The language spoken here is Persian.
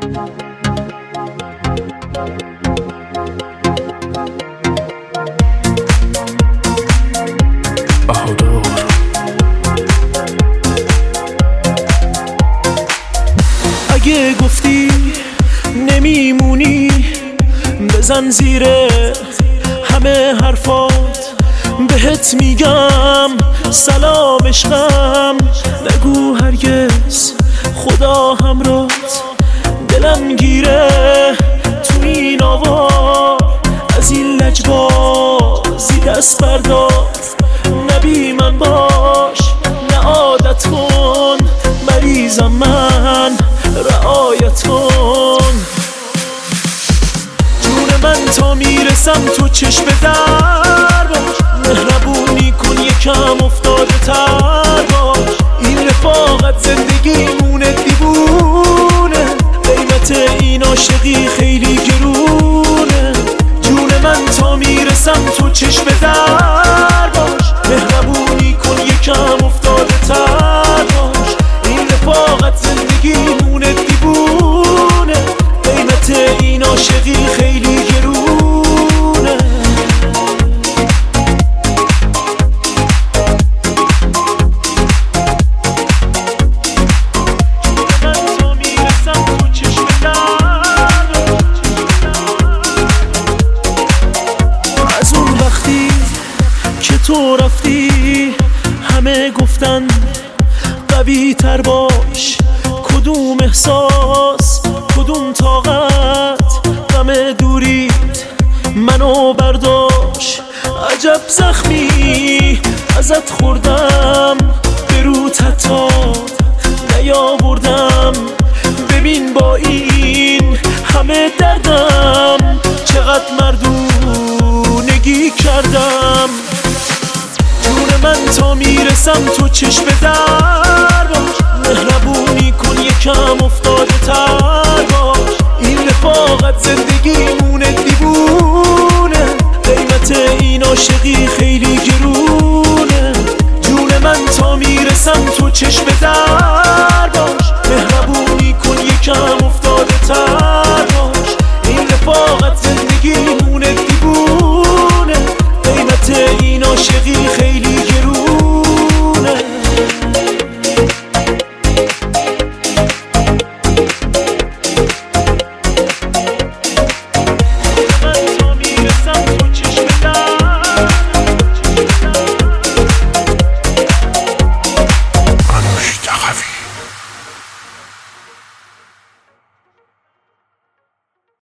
اگه گفتی نمیمونی بزن زیر همه حرفات، بهت میگم سلام عشقم، نگو هرگز خدا همراهت. دلم گیره تو این آوا، از این لجبازی دست بردار. نبی من باش نه عادت کن، مریضم من رعایت کن. جون من تا میرسم تو چشم در باش، مهربونی کن یکم افتاده تر باش. این رفاقت زندگیمونه دیوونه، قیمت این عاشقی خیلی گرونه. جون من تا میرسم تو چشم در باش، مهربونی کن یکم افتاده تر باش. این رفاقت زندگیمونه دیوونه، قیمت این عاشقی خیلی گرونه. من تا میرسم تو چشم در، از اون وقتی که تو رفتی همه گفتن قوی تر باش. کدوم احساس کدوم طاقت، غم دوریت منو برداشت. عجب زخمی ازت خوردم، به رو تتاد نیاوردم. ببین با این همه دردم چقدر مردونگی کردم. جون من تا میرسم تو چشم در باش، مهربونی کن یکم افتاده تر باش. این رفاقت زندگیمونه دیوونه، قیمت این عاشقی خیلی گرونه. جون من تا میرسم تو چشم در باش، مهربونی کن یکم افتاده تر